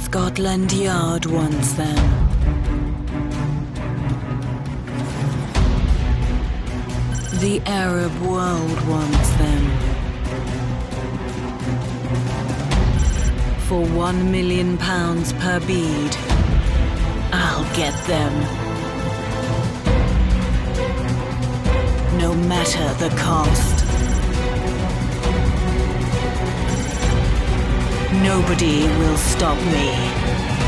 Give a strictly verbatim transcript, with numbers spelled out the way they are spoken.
Scotland Yard wants them. The Arab world wants them. For one million pounds per bead, I'll get them. No matter the cost. Nobody will stop me.